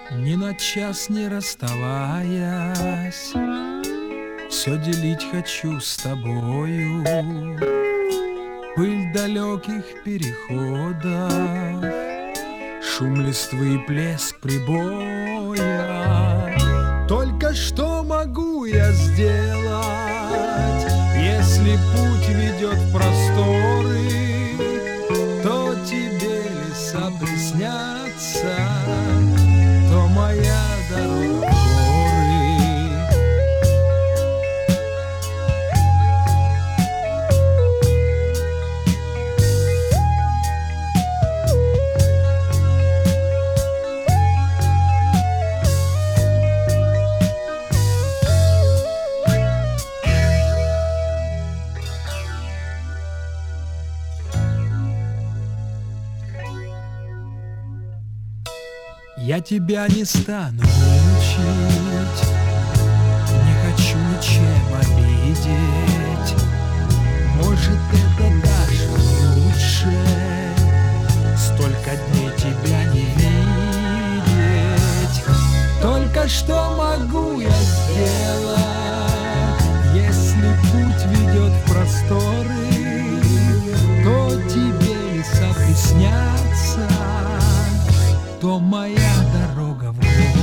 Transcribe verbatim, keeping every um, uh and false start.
Ни на час не расставаясь, все делить хочу с тобою. Пыль далеких переходов, шум листвы и плеск прибоя. Только что могу я сделать, если путь ведет в просторы, то тебе леса приснятся, то моя дорога в горы. Я тебя не стану учить, не хочу ничем обидеть. Может, это даже лучше, столько дней тебя не видеть. Только что могу я сделать, если путь ведет в просторы, то тебе леса приснятся, то моя дорога в горы.